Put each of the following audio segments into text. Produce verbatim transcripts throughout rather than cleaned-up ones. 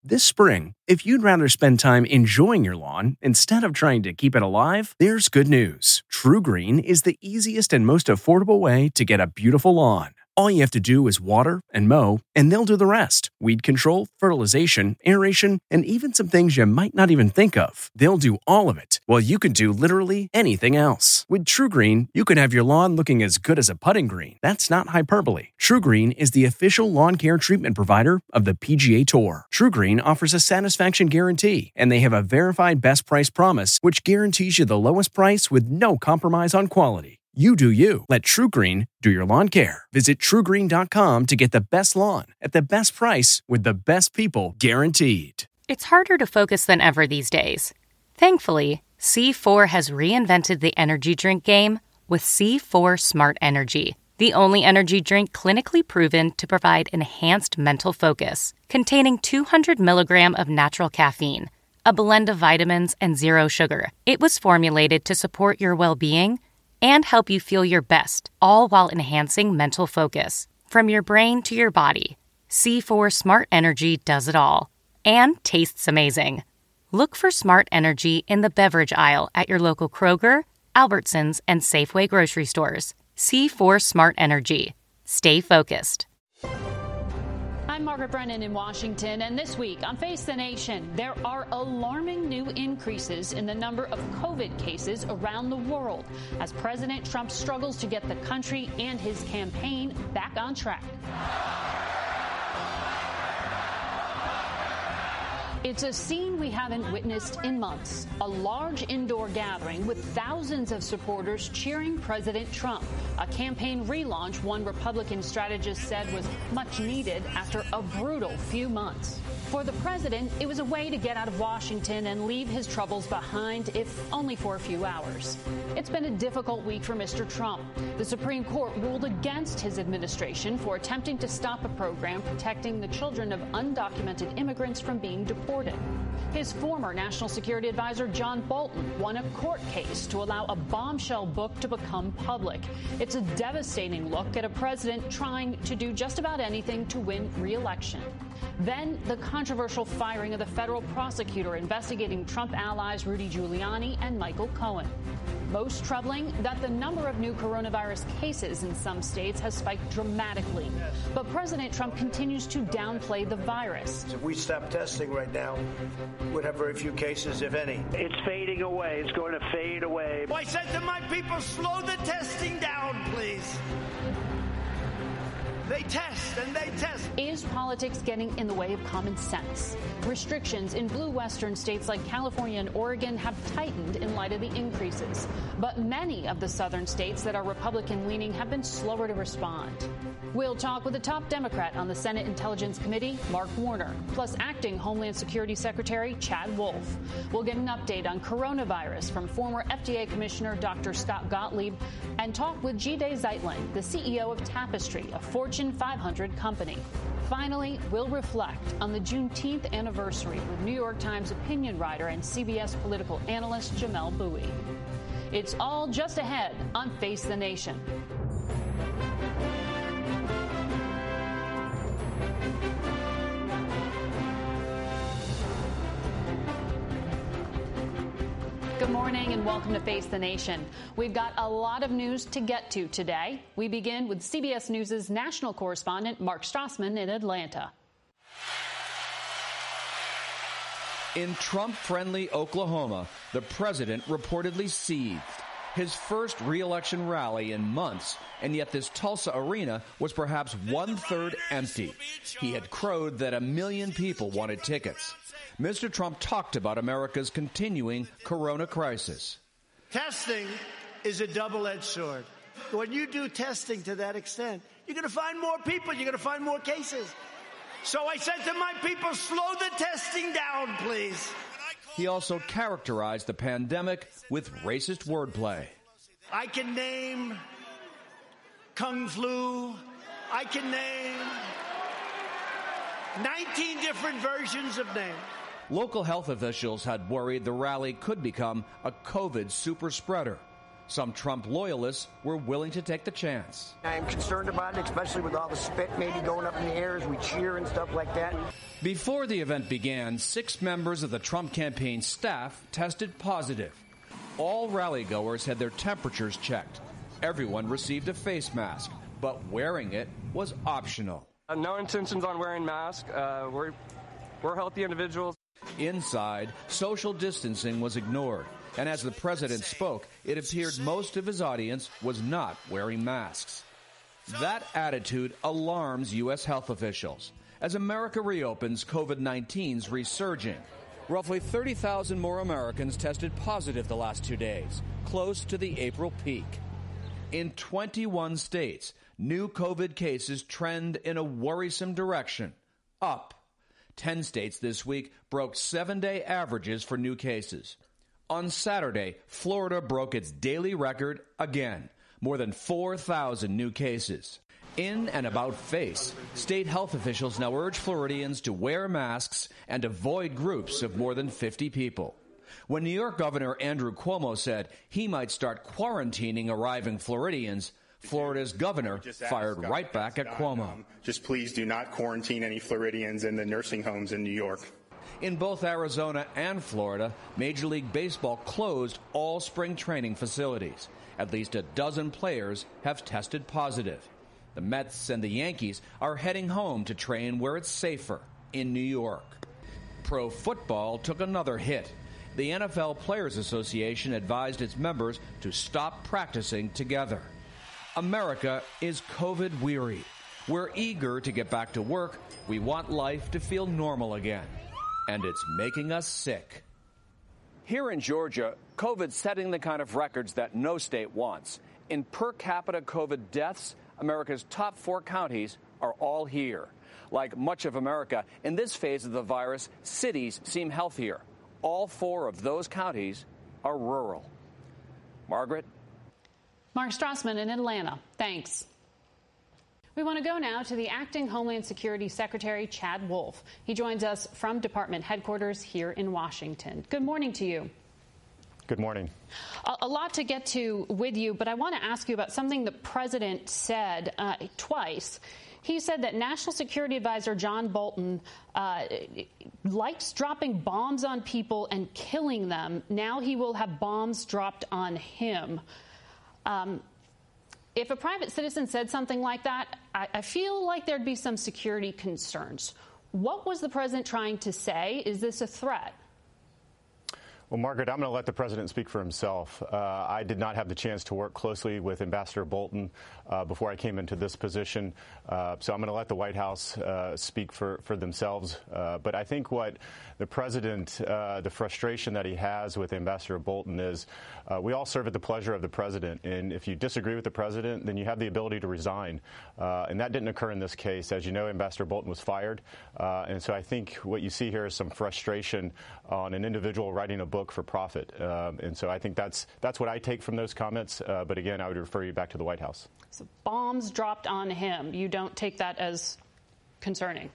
This spring, if you'd rather spend time enjoying your lawn instead of trying to keep it alive, there's good news. TruGreen is the easiest and most affordable way to get a beautiful lawn. All you have to do is water and mow, and they'll do the rest. Weed control, fertilization, aeration, and even some things you might not even think of. They'll do all of it, while you can do literally anything else. With TruGreen, you can have your lawn looking as good as a putting green. That's not hyperbole. TruGreen is the official lawn care treatment provider of the P G A Tour. TruGreen offers a satisfaction guarantee, and they have a verified best price promise, which guarantees you the lowest price with no compromise on quality. You do you. Let TruGreen do your lawn care. Visit True Green dot com to get the best lawn at the best price with the best people guaranteed. It's harder to focus than ever these days. Thankfully, C four has reinvented the energy drink game with C four Smart Energy, the only energy drink clinically proven to provide enhanced mental focus, containing two hundred milligrams of natural caffeine, a blend of vitamins, and zero sugar. It was formulated to support your well-being and help you feel your best, all while enhancing mental focus. From your brain to your body, C four Smart Energy does it all. And tastes amazing. Look for Smart Energy in the beverage aisle at your local Kroger, Albertsons, and Safeway grocery stores. C four Smart Energy. Stay focused. I'm Margaret Brennan in Washington, and this week on Face the Nation, there are alarming new increases in the number of COVID cases around the world as President Trump struggles to get the country and his campaign back on track. It's a scene we haven't witnessed in months. A large indoor gathering with thousands of supporters cheering President Trump. A campaign relaunch one Republican strategist said was much needed after a brutal few months. For the president, it was a way to get out of Washington and leave his troubles behind, if only for a few hours. It's been a difficult week for Mister Trump. The Supreme Court ruled against his administration for attempting to stop a program protecting the children of undocumented immigrants from being deported. His former National Security Advisor John Bolton won a court case to allow a bombshell book to become public. It's a devastating look at a president trying to do just about anything to win re-election. Then the controversial firing of the federal prosecutor investigating Trump allies Rudy Giuliani and Michael Cohen. Most troubling that the number of new coronavirus cases in some states has spiked dramatically. But President Trump continues to downplay the virus. If we stop testing right now, we'd have very few cases, if any. It's fading away. It's going to fade away. I said to my people, slow the testing down, please. They test and they test. Is politics getting in the way of common sense? Restrictions in blue western states like California and Oregon have tightened in light of the increases. But many of the southern states that are Republican-leaning have been slower to respond. We'll talk with the top Democrat on the Senate Intelligence Committee, Mark Warner, plus acting Homeland Security Secretary Chad Wolf. We'll get an update on coronavirus from former F D A Commissioner Doctor Scott Gottlieb and talk with Jide Zeitlin, the C E O of Tapestry, a Fortune five hundred company. Finally, we'll reflect on the Juneteenth anniversary with New York Times opinion writer and C B S political analyst Jamelle Bouie. It's all just ahead on Face the Nation. Good morning and welcome to Face the Nation. We've got a lot of news to get to today. We begin with C B S News' national correspondent Mark Strassman in Atlanta. In Trump-friendly Oklahoma, the president reportedly seethed. His first re-election rally in months, and yet this Tulsa arena was perhaps one-third empty. He had crowed that a million people wanted tickets. Mister Trump talked about America's continuing corona crisis. Testing is a double-edged sword. When you do testing to that extent, you're going to find more people. You're going to find more cases. So I said to my people, slow the testing down, please. He also characterized the pandemic with racist wordplay. I can name Kung Flu. I can name nineteen different versions of names. Local health officials had worried the rally could become a COVID super spreader. Some Trump loyalists were willing to take the chance. I am concerned about it, especially with all the spit maybe going up in the air as we cheer and stuff like that. Before the event began, six members of the Trump campaign staff tested positive. All rally-goers had their temperatures checked. Everyone received a face mask, but wearing it was optional. Uh, no intentions on wearing masks. Uh, we're, we're healthy individuals. Inside, social distancing was ignored. And as the president spoke, it appeared most of his audience was not wearing masks. That attitude alarms U S health officials. As America reopens, COVID nineteen's resurging. Roughly thirty thousand more Americans tested positive the last two days, close to the April peak. In twenty-one states, new COVID cases trend in a worrisome direction, up. Ten states this week broke seven-day averages for new cases. On Saturday, Florida broke its daily record again, more than four thousand new cases. In and about face, state health officials now urge Floridians to wear masks and avoid groups of more than fifty people. When New York Governor Andrew Cuomo said he might start quarantining arriving Floridians, Florida's governor fired right back at Cuomo. Just please do not quarantine any Floridians in the nursing homes in New York. In both Arizona and Florida, Major League Baseball closed all spring training facilities. At least a dozen players have tested positive. The Mets and the Yankees are heading home to train where it's safer, in New York. Pro football took another hit. The N F L Players Association advised its members to stop practicing together. America is COVID weary. We're eager to get back to work. We want life to feel normal again. And it's making us sick. Here in Georgia, COVID's setting the kind of records that no state wants. In per capita COVID deaths, America's top four counties are all here. Like much of America, in this phase of the virus, cities seem healthier. All four of those counties are rural. Margaret? Mark Strassman in Atlanta. Thanks. We want to go now to the acting Homeland Security Secretary, Chad Wolf. He joins us from department headquarters here in Washington. Good morning to you. Good morning. A, a lot to get to with you, but I want to ask you about something the president said uh, twice. He said that National Security Advisor John Bolton uh, likes dropping bombs on people and killing them. Now he will have bombs dropped on him. Um, If a private citizen said something like that, I, I feel like there'd be some security concerns. What was the president trying to say? Is this a threat? Well, Margaret, I'm going to let the president speak for himself. Uh, I did not have the chance to work closely with Ambassador Bolton uh, before I came into this position, uh, so I'm going to let the White House uh, speak for, for themselves. Uh, but I think what the president, uh, the frustration that he has with Ambassador Bolton is uh, we all serve at the pleasure of the president, and if you disagree with the president, then you have the ability to resign. Uh, and that didn't occur in this case. As you know, Ambassador Bolton was fired, uh, and so I think what you see here is some frustration on an individual writing a book for profit. Um, and so I think that's that's what I take from those comments. Uh, but again, I would refer you back to the White House. So bombs dropped on him. You don't take that as concerning?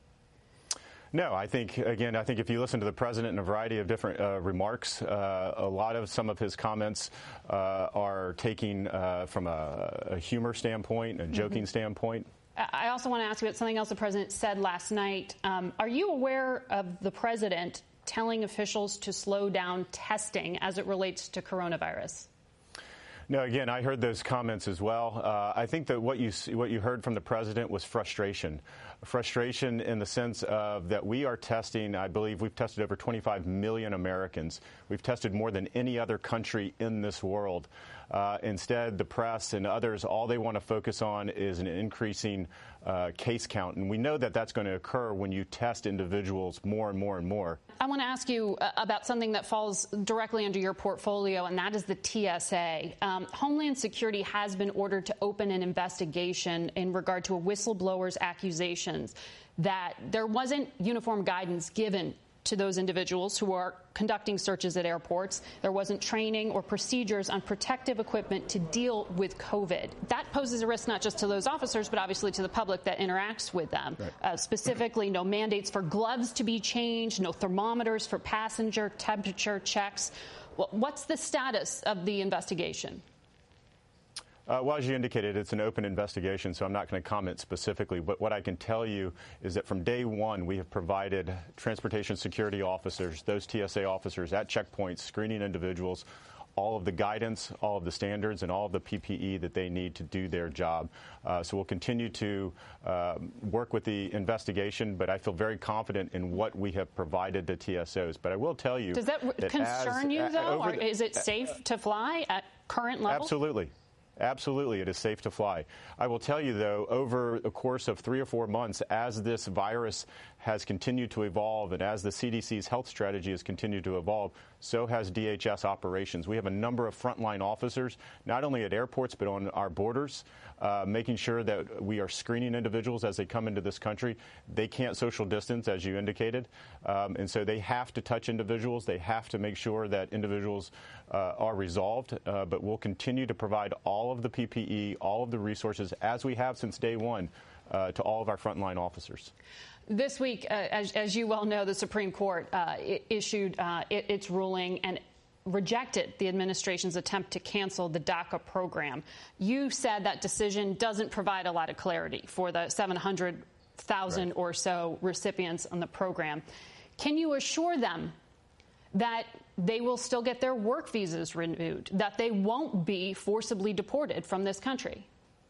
No, I think, again, I think if you listen to the president in a variety of different uh, remarks, uh, a lot of some of his comments uh, are taking uh, from a, a humor standpoint, a joking mm-hmm. standpoint. I also want to ask you about something else the president said last night. Um, are you aware of the president telling officials to slow down testing as it relates to coronavirus? No, again, I heard those comments as well. Uh, I think that what you what you heard from the president was frustration. Frustration in the sense of that we are testing, I believe we've tested over twenty-five million Americans. We've tested more than any other country in this world. Uh, instead, the press and others, all they want to focus on is an increasing uh, case count. And we know that that's going to occur when you test individuals more and more and more. I want to ask you uh, about something that falls directly under your portfolio, and that is the T S A. Um, Homeland Security has been ordered to open an investigation in regard to a whistleblower's accusations that there wasn't uniform guidance given to those individuals who are conducting searches at airports. There wasn't training or procedures on protective equipment to deal with COVID. That poses a risk not just to those officers, but obviously to the public that interacts with them. Right. Uh, specifically, no mandates for gloves to be changed, no thermometers for passenger temperature checks. What's the status of the investigation? Uh, well, as you indicated, it's an open investigation, so I'm not going to comment specifically. But what I can tell you is that from day one, we have provided transportation security officers, those T S A officers at checkpoints, screening individuals, all of the guidance, all of the standards, and all of the P P E that they need to do their job. Uh, so we'll continue to uh, work with the investigation, but I feel very confident in what we have provided the T S Os. But I will tell you— Does that, that concern as, you, though? Or the, is it safe uh, to fly at current levels? Absolutely. Absolutely, it is safe to fly. I will tell you, though, over the course of three or four months, as this virus has continued to evolve and as the C D C's health strategy has continued to evolve, so has D H S operations. We have a number of frontline officers, not only at airports but on our borders, uh, making sure that we are screening individuals as they come into this country. They can't social distance, as you indicated, um, and so they have to touch individuals. They have to make sure that individuals uh, are resolved, uh, but we'll continue to provide all of the P P E, all of the resources, as we have since day one, uh, to all of our frontline officers. This week, uh, as, as you well know, the Supreme Court uh, issued uh, it, its ruling and rejected the administration's attempt to cancel the DACA program. You said that decision doesn't provide a lot of clarity for the seven hundred thousand right. or so recipients on the program. Can you assure them that they will still get their work visas renewed, that they won't be forcibly deported from this country?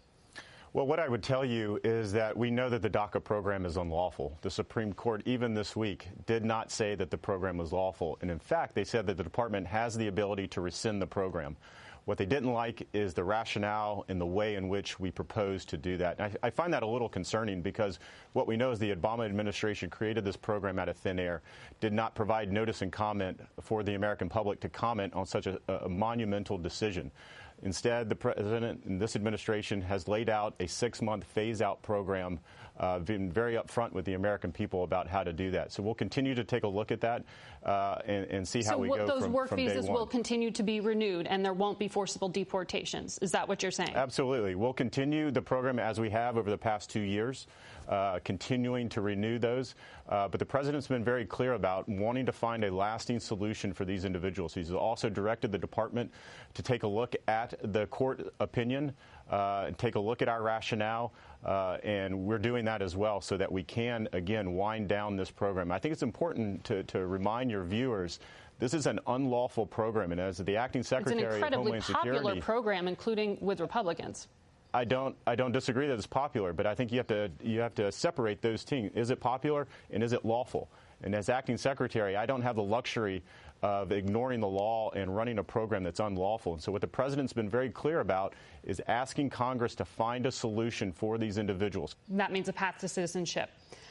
Well, what I would tell you is that we know that the DACA program is unlawful. The Supreme Court, even this week, did not say that the program was lawful. And in fact, they said that the department has the ability to rescind the program. What they didn't like is the rationale and the way in which we propose to do that. And I, I find that a little concerning because what we know is the Obama administration created this program out of thin air, did not provide notice and comment for the American public to comment on such a, a monumental decision. Instead, the president and this administration has laid out a six-month phase-out program, uh, been very upfront with the American people about how to do that. So we'll continue to take a look at that uh, and, and see how so we what, go those from, work from day visas one. will continue to be renewed, and there won't be forcible deportations. Is that what you're saying? Absolutely. We'll continue the program as we have over the past two years, uh, continuing to renew those. Uh, but the president's been very clear about wanting to find a lasting solution for these individuals. He's also directed the department to take a look at the court opinion uh, and take a look at our rationale. Uh, and we're doing that as well so that we can, again, wind down this program. I think it's important to, to remind your viewers this is an unlawful program. And as the acting secretary of Homeland Security— It's an incredibly popular program, including with Republicans. I don't I don't disagree that it's popular, but I think you have to you have to separate those things. Is it popular and is it lawful? And as acting secretary, I don't have the luxury of ignoring the law and running a program that's unlawful. And so what the president's been very clear about is asking Congress to find a solution for these individuals. That means a path to citizenship,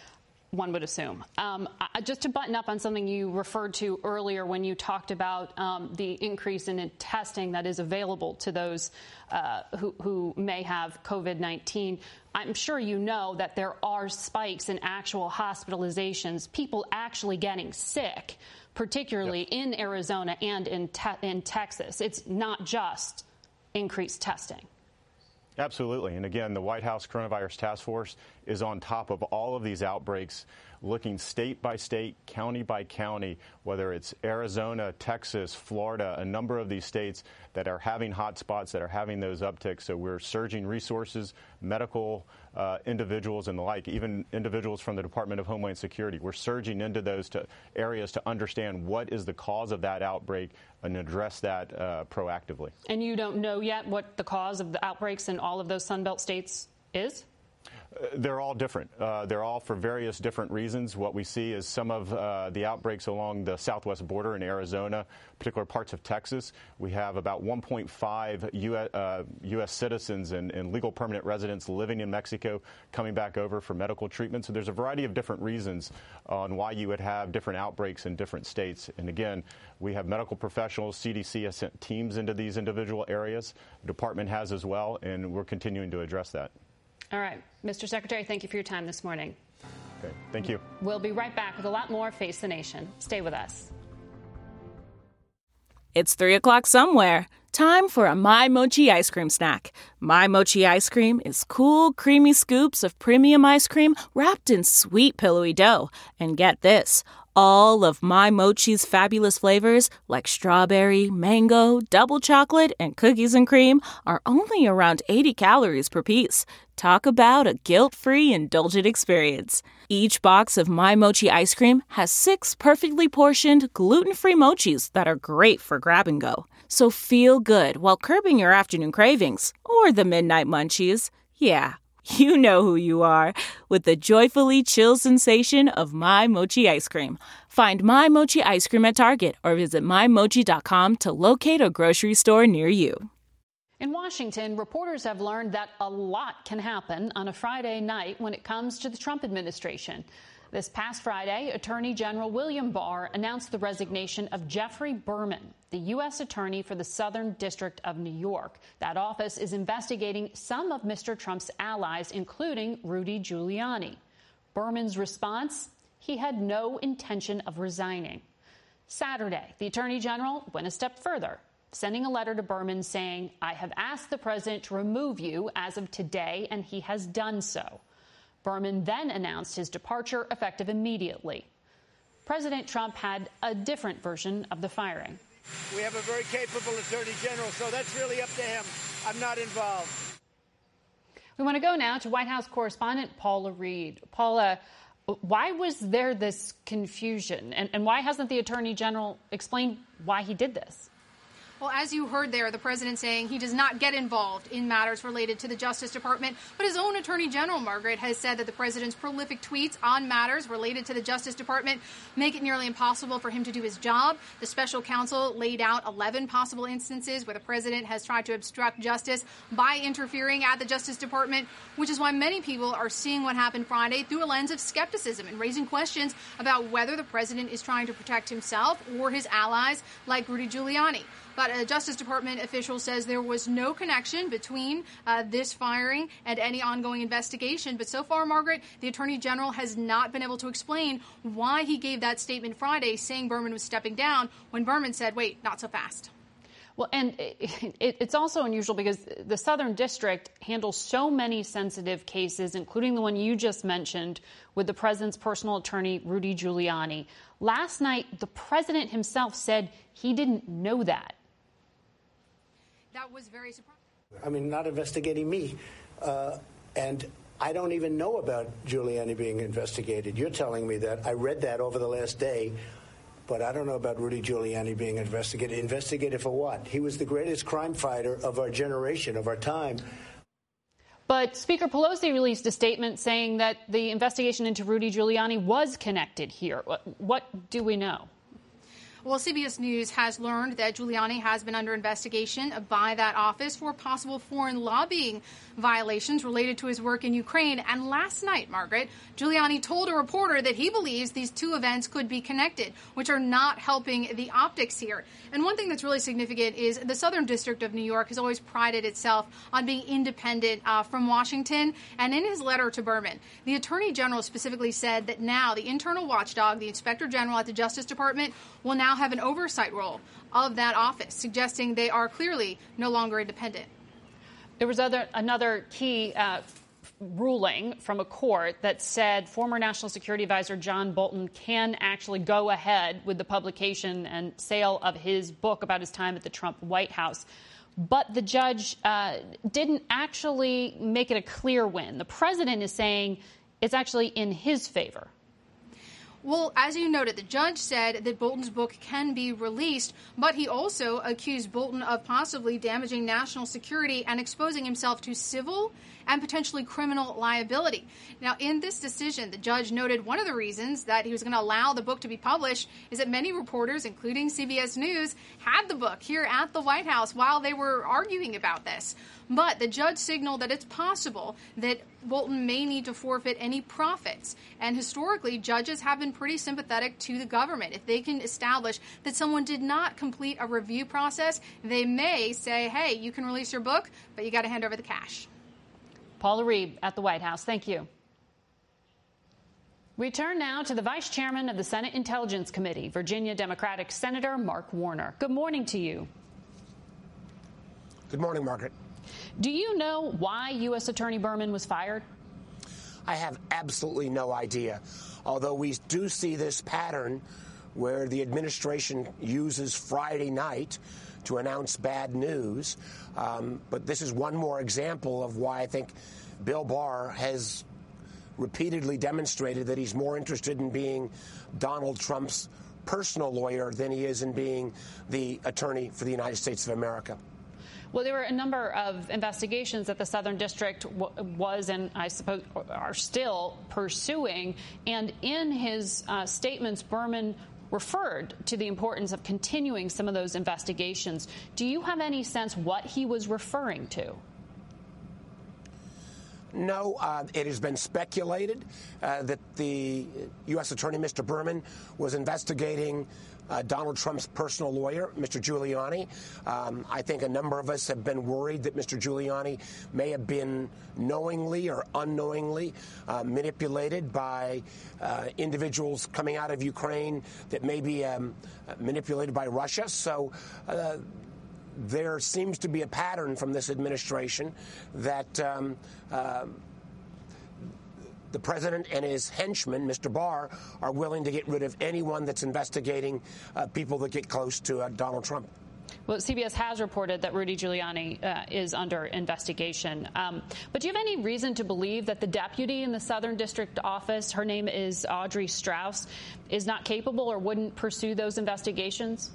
one would assume. Um, I, just to button up on something you referred to earlier when you talked about um, the increase in testing that is available to those uh, who, who may have COVID nineteen. I'm sure you know that there are spikes in actual hospitalizations, people actually getting sick, particularly yep. in Arizona and in, te- in Texas. It's not just increased testing. Absolutely. And again, the White House Coronavirus Task Force is on top of all of these outbreaks, looking state by state, county by county, whether it's Arizona, Texas, Florida, a number of these states that are having hot spots, that are having those upticks. So we're surging resources, medical uh, individuals and the like, even individuals from the Department of Homeland Security. We're surging into those to areas to understand what is the cause of that outbreak and address that uh, proactively. And you don't know yet what the cause of the outbreaks in all of those Sunbelt states is? Uh, they're all different. Uh, they're all for various different reasons. What we see is some of uh, the outbreaks along the southwest border in Arizona, particular parts of Texas. We have about one point five U S, uh, U S citizens and, and legal permanent residents living in Mexico coming back over for medical treatment. So there's a variety of different reasons on why you would have different outbreaks in different states. And again, we have medical professionals. C D C has sent teams into these individual areas. The department has as well, and we're continuing to address that. All right. Mister Secretary, thank you for your time this morning. Okay. Thank you. We'll be right back with a lot more Face the Nation. Stay with us. It's three o'clock somewhere. Time for a My Mochi ice cream snack. My Mochi ice cream is cool, creamy scoops of premium ice cream wrapped in sweet, pillowy dough. And get this, All of My Mochi's fabulous flavors, like strawberry, mango, double chocolate, and cookies and cream, are only around eighty calories per piece. Talk about a guilt-free, indulgent experience. Each box of My Mochi ice cream has six perfectly portioned, gluten-free mochis that are great for grab and go. So feel good while curbing your afternoon cravings, or the midnight munchies. Yeah, you know who you are, with the joyfully chill sensation of My Mochi ice cream. Find My Mochi ice cream at Target or visit my mochi dot com to locate a grocery store near you. In Washington, reporters have learned that a lot can happen on a Friday night when it comes to the Trump administration. This past Friday, Attorney General William Barr announced the resignation of Geoffrey Berman, the U S attorney for the Southern District of New York. That office is investigating some of Mister Trump's allies, including Rudy Giuliani. Berman's response? He had no intention of resigning. Saturday, the Attorney General went a step further, sending a letter to Berman saying, "I have asked the president to remove you as of today, and he has done so." Berman then announced his departure effective immediately. President Trump had a different version of the firing. We have a very capable attorney general, so that's really up to him. I'm not involved. We want to go now to White House correspondent Paula Reed. Paula, why was there this confusion, and, and why hasn't the attorney general explained why he did this? Well, as you heard there, the president saying he does not get involved in matters related to the Justice Department. But his own attorney general, Margaret, has said that the president's prolific tweets on matters related to the Justice Department make it nearly impossible for him to do his job. The special counsel laid out eleven possible instances where the president has tried to obstruct justice by interfering at the Justice Department, which is why many people are seeing what happened Friday through a lens of skepticism and raising questions about whether the president is trying to protect himself or his allies like Rudy Giuliani. But a Justice Department official says there was no connection between uh, this firing and any ongoing investigation. But so far, Margaret, the Attorney General has not been able to explain why he gave that statement Friday saying Berman was stepping down when Berman said, wait, not so fast. Well, and it, it, it's also unusual because the Southern District handles so many sensitive cases, including the one you just mentioned with the president's personal attorney, Rudy Giuliani. Last night, the president himself said he didn't know that. That was very surprising. I mean, not investigating me. Uh, and I don't even know about Giuliani being investigated. You're telling me that. I read that over the last day, but I don't know about Rudy Giuliani being investigated. Investigated for what? He was the greatest crime fighter of our generation, of our time. But Speaker Pelosi released a statement saying that the investigation into Rudy Giuliani was connected here. What, what do we know? Well, C B S News has learned that Giuliani has been under investigation by that office for possible foreign lobbying violations related to his work in Ukraine. And last night, Margaret, Giuliani told a reporter that he believes these two events could be connected, which are not helping the optics here. And one thing that's really significant is the Southern District of New York has always prided itself on being independent uh, from Washington. And in his letter to Berman, the Attorney General specifically said that now the internal watchdog, the Inspector General at the Justice Department, will now have an oversight role of that office, suggesting they are clearly no longer independent. There was other, another key uh, ruling from a court that said former National Security Advisor John Bolton can actually go ahead with the publication and sale of his book about his time at the Trump White House. But the judge uh, didn't actually make it a clear win. The president is saying it's actually in his favor. Well, as you noted, the judge said that Bolton's book can be released, but he also accused Bolton of possibly damaging national security and exposing himself to civil and potentially criminal liability. Now, in this decision, the judge noted one of the reasons that he was going to allow the book to be published is that many reporters, including C B S News, had the book here at the White House while they were arguing about this. But the judge signaled that it's possible that Bolton may need to forfeit any profits. And historically, judges have been pretty sympathetic to the government. If they can establish that someone did not complete a review process, they may say, hey, you can release your book, but you got to hand over the cash. Paula Reed at the White House. Thank you. We turn now to the Vice Chairman of the Senate Intelligence Committee, Virginia Democratic Senator Mark Warner. Good morning to you. Good morning, Margaret. Do you know why U S Attorney Berman was fired? I have absolutely no idea. although we do see this pattern where the administration uses Friday night to announce bad news. Um, but this is one more example of why I think Bill Barr has repeatedly demonstrated that he's more interested in being Donald Trump's personal lawyer than he is in being the attorney for the United States of America. Well, there were a number of investigations that the Southern District w- was and I suppose are still pursuing. And in his uh, statements, Berman referred to the importance of continuing some of those investigations. Do you have any sense what he was referring to? No, uh, it has been speculated uh, that the U S Attorney, Mister Berman, was investigating uh, Donald Trump's personal lawyer, Mister Giuliani. Um, I think a number of us have been worried that Mister Giuliani may have been knowingly or unknowingly uh, manipulated by uh, individuals coming out of Ukraine that may be um, manipulated by Russia. So uh, there seems to be a pattern from this administration that um, uh, the president and his henchman, Mister Barr, are willing to get rid of anyone that's investigating uh, people that get close to uh, Donald Trump. Well, C B S has reported that Rudy Giuliani uh, is under investigation. Um, but do you have any reason to believe that the deputy in the Southern District office, her name is Audrey Strauss, is not capable or wouldn't pursue those investigations?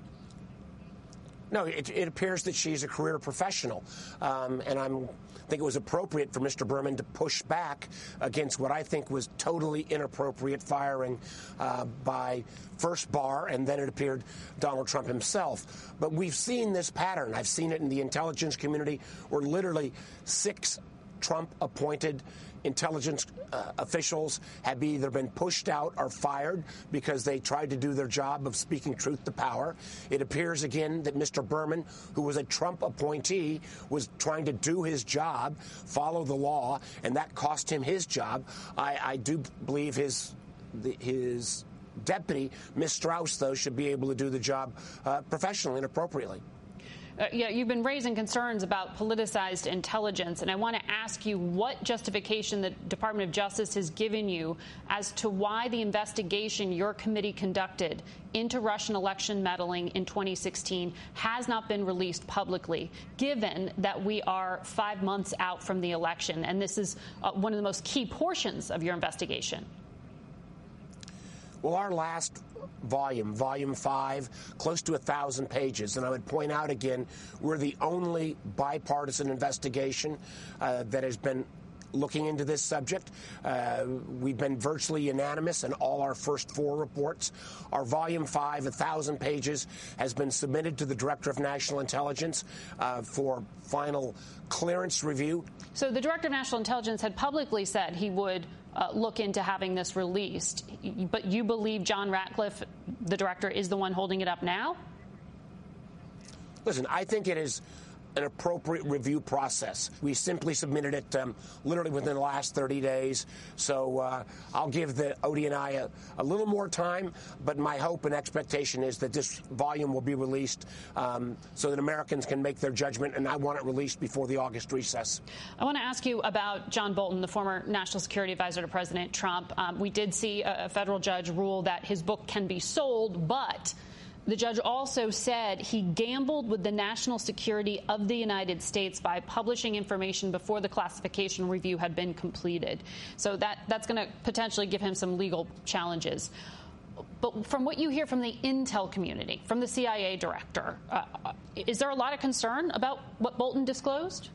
No, it, it appears that she's a career professional, um, and I'm, I think it was appropriate for Mister Berman to push back against what I think was totally inappropriate firing uh, by first Barr, and then it appeared Donald Trump himself. But we've seen this pattern. I've seen it in the intelligence community where literally six Trump-appointed intelligence uh, officials have either been pushed out or fired because they tried to do their job of speaking truth to power. It appears again that Mister Berman, who was a Trump appointee, was trying to do his job, follow the law, and that cost him his job. I, I do believe his the, his deputy, Miz Strauss, though, should be able to do the job uh, professionally and appropriately. Uh, yeah, you've been raising concerns about politicized intelligence, and I want to ask you what justification the Department of Justice has given you as to why the investigation your committee conducted into Russian election meddling in twenty sixteen has not been released publicly, given that we are five months out from the election, and this is uh, one of the most key portions of your investigation. Well, our last volume, volume five, close to a thousand pages. And I would point out again, we're the only bipartisan investigation uh, that has been looking into this subject. Uh, we've been virtually unanimous in all our first four reports. Our volume five, a thousand pages, has been submitted to the Director of National Intelligence uh, for final clearance review. So the Director of National Intelligence had publicly said he would Uh, look into having this released. But you believe John Ratcliffe, the director, is the one holding it up now? Listen, I think it is an appropriate review process. We simply submitted it um, literally within the last thirty days. So uh, I'll give the O D N I a, a little more time, but my hope and expectation is that this volume will be released um, so that Americans can make their judgment, and I want it released before the August recess. I want to ask you about John Bolton, the former national security advisor to President Trump. Um, we did see a, a federal judge rule that his book can be sold, but the judge also said he gambled with the national security of the United States by publishing information before the classification review had been completed. So that, that's going to potentially give him some legal challenges. But from what you hear from the intel community, from the C I A director, uh, is there a lot of concern about what Bolton disclosed?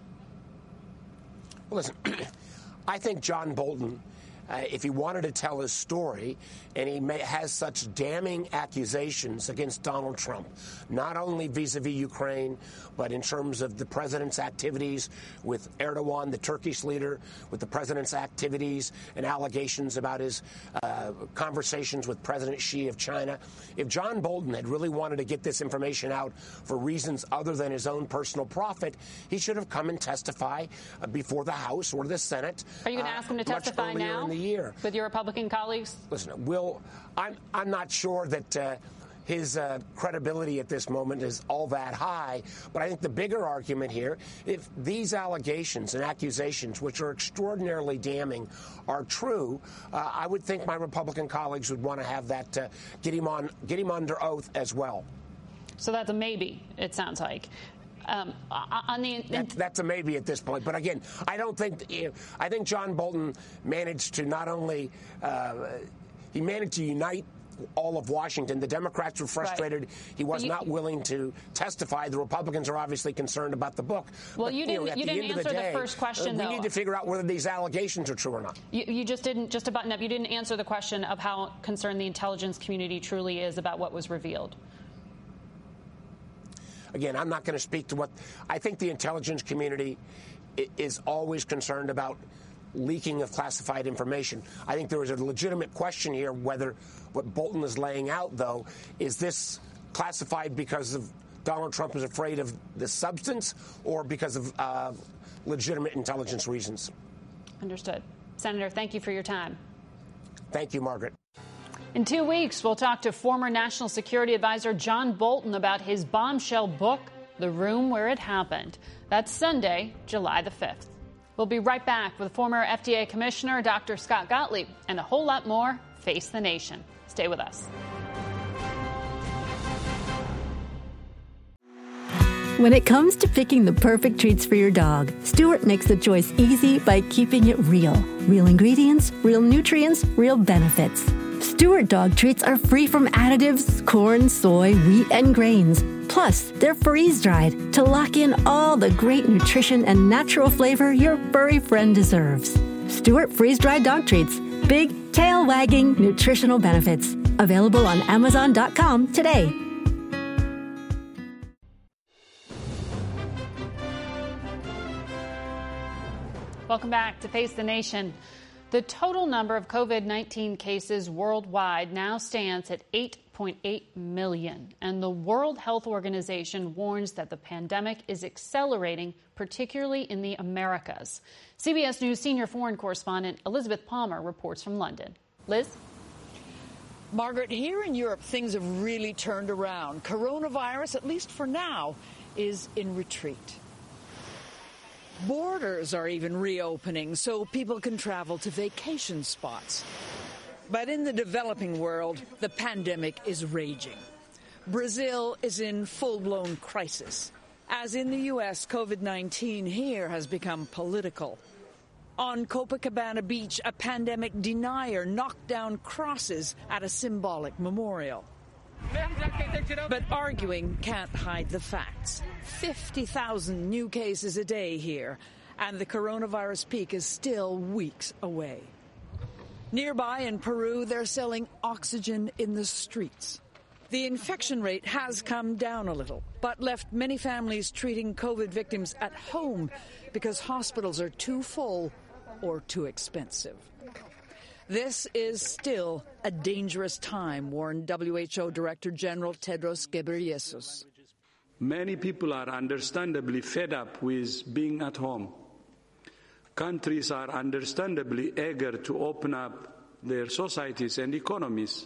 Well, listen, I think John Bolton, Uh, if he wanted to tell his story, and he may, has such damning accusations against Donald Trump, not only vis-a-vis Ukraine, but in terms of the president's activities with Erdogan, the Turkish leader, with the president's activities and allegations about his uh, conversations with President Xi of China. If John Bolton had really wanted to get this information out for reasons other than his own personal profit, he should have come and testify uh, before the House or the Senate. Are you going to uh, ask him to testify now? Year. With your Republican colleagues? Listen, Will, I'm, I'm not sure that uh, his uh, credibility at this moment is all that high. But I think the bigger argument here, if these allegations and accusations, which are extraordinarily damning, are true, uh, I would think my Republican colleagues would want to have that, uh, get him on, get him under oath as well. So that's a maybe, it sounds like. Um, on the that, that's a maybe at this point. But again, I don't think, you know, I think John Bolton managed to not only, uh, he managed to unite all of Washington. The Democrats were frustrated. Right. He was you, not willing to testify. The Republicans are obviously concerned about the book. Well, but, you didn't, you know, you didn't answer the, day, the first question, uh, we though. We need to figure out whether these allegations are true or not. You, you just didn't, just to button up, you didn't answer the question of how concerned the intelligence community truly is about what was revealed. Again, I'm not going to speak to what I think the intelligence community is always concerned about leaking of classified information. I think there is a legitimate question here whether what Bolton is laying out, though, is this classified because of Donald Trump is afraid of the substance or because of uh, legitimate intelligence reasons. Understood. Senator, thank you for your time. Thank you, Margaret. In two weeks, we'll talk to former National Security Advisor John Bolton about his bombshell book, The Room Where It Happened. That's Sunday, July the fifth. We'll be right back with former F D A Commissioner Doctor Scott Gottlieb and a whole lot more. Face the Nation. Stay with us. When it comes to picking the perfect treats for your dog, Stewart makes the choice easy by keeping it real. Real ingredients, real nutrients, real benefits. Stewart dog treats are free from additives, corn, soy, wheat, and grains. Plus, they're freeze-dried to lock in all the great nutrition and natural flavor your furry friend deserves. Stewart freeze-dried dog treats. Big, tail-wagging nutritional benefits. Available on Amazon dot com today. Welcome back to Face the Nation. The total number of COVID nineteen cases worldwide now stands at eight point eight million, and the World Health Organization warns that the pandemic is accelerating, particularly in the Americas. C B S News senior foreign correspondent Elizabeth Palmer reports from London. Liz? Margaret, here in Europe, things have really turned around. Coronavirus, at least for now, is in retreat. Borders are even reopening so people can travel to vacation spots. But in the developing world, the pandemic is raging. Brazil is in full-blown crisis. As in the U S, COVID nineteen here has become political. On Copacabana Beach, a pandemic denier knocked down crosses at a symbolic memorial. But arguing can't hide the facts. fifty thousand new cases a day here, and the coronavirus peak is still weeks away. Nearby in Peru, they're selling oxygen in the streets. The infection rate has come down a little, but left many families treating COVID victims at home because hospitals are too full or too expensive. This is still a dangerous time, warned W H O Director General Tedros Ghebreyesus. Many people are understandably fed up with being at home. Countries are understandably eager to open up their societies and economies.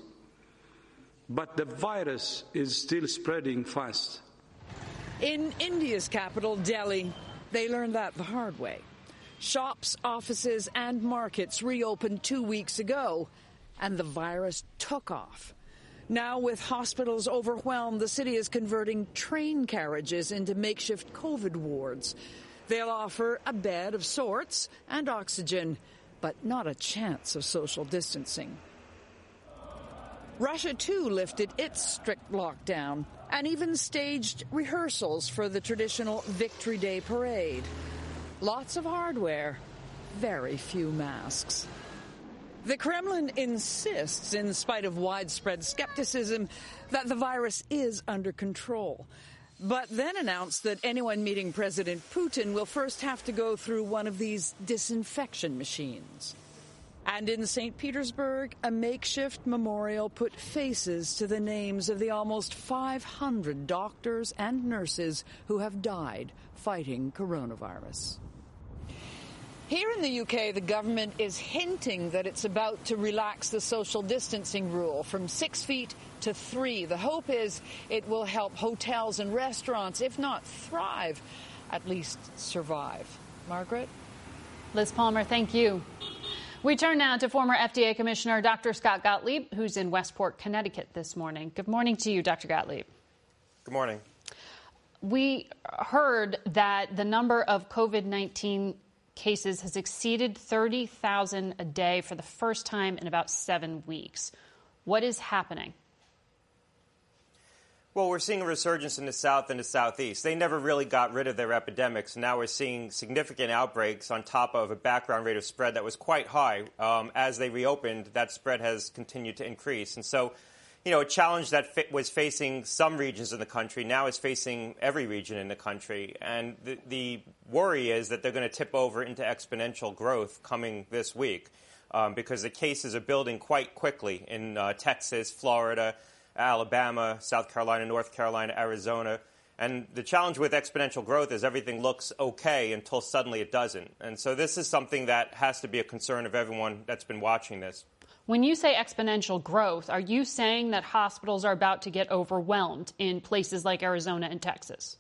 But the virus is still spreading fast. In India's capital, Delhi, they learned that the hard way. Shops, offices, and markets reopened two weeks ago, and the virus took off. Now, with hospitals overwhelmed, the city is converting train carriages into makeshift COVID wards. They'll offer a bed of sorts and oxygen, but not a chance of social distancing. Russia, too, lifted its strict lockdown and even staged rehearsals for the traditional Victory Day parade. Lots of hardware, very few masks. The Kremlin insists, in spite of widespread skepticism, that the virus is under control, but then announced that anyone meeting President Putin will first have to go through one of these disinfection machines. And in Saint Petersburg, a makeshift memorial put faces to the names of the almost five hundred doctors and nurses who have died fighting coronavirus. Here in the U K, the government is hinting that it's about to relax the social distancing rule from six feet to three. The hope is it will help hotels and restaurants, if not thrive, at least survive. Margaret? Liz Palmer, thank you. We turn now to former F D A Commissioner Doctor Scott Gottlieb, who's in Westport, Connecticut this morning. Good morning to you, Doctor Gottlieb. Good morning. We heard that the number of COVID nineteen cases has exceeded thirty thousand a day for the first time in about seven weeks. What is happening? Well, we're seeing a resurgence in the South and the Southeast. They never really got rid of their epidemics. Now we're seeing significant outbreaks on top of a background rate of spread that was quite high. Um, as they reopened, that spread has continued to increase. And so, you know, a challenge that fi- was facing some regions in the country now is facing every region in the country. And the, the worry is that they're going to tip over into exponential growth coming this week um, because the cases are building quite quickly in uh, Texas, Florida, Alabama, South Carolina, North Carolina, Arizona. And the challenge with exponential growth is everything looks okay until suddenly it doesn't. And so this is something that has to be a concern of everyone that's been watching this. When you say exponential growth, are you saying that hospitals are about to get overwhelmed in places like Arizona and Texas?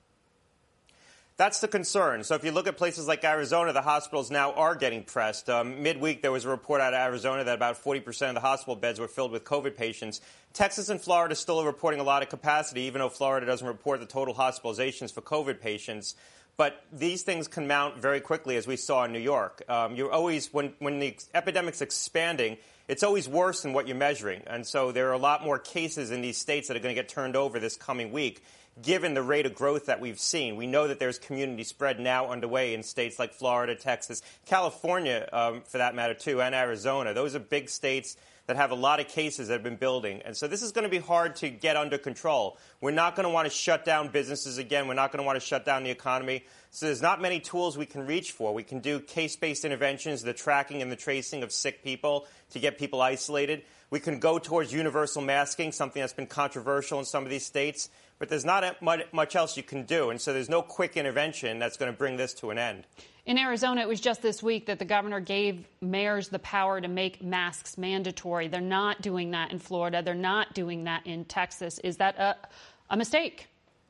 That's the concern. So if you look at places like Arizona, the hospitals now are getting pressed. Um, midweek, there was a report out of Arizona that about forty percent of the hospital beds were filled with COVID patients. Texas and Florida still are reporting a lot of capacity, even though Florida doesn't report the total hospitalizations for COVID patients. But these things can mount very quickly, as we saw in New York. Um, you're always, when, when the epidemic's expanding, it's always worse than what you're measuring. And so there are a lot more cases in these states that are going to get turned over this coming week, given the rate of growth that we've seen. We know that there's community spread now underway in states like Florida, Texas, California, um, for that matter, too, and Arizona. Those are big states that have a lot of cases that have been building. And so this is going to be hard to get under control. We're not going to want to shut down businesses again. We're not going to want to shut down the economy. So there's not many tools we can reach for. We can do case-based interventions, the tracking and the tracing of sick people to get people isolated. We can go towards universal masking, something that's been controversial in some of these states. But there's not much else you can do. And so there's no quick intervention that's going to bring this to an end. In Arizona, it was just this week that the governor gave mayors the power to make masks mandatory. They're not doing that in Florida. They're not doing that in Texas. Is that a, a mistake?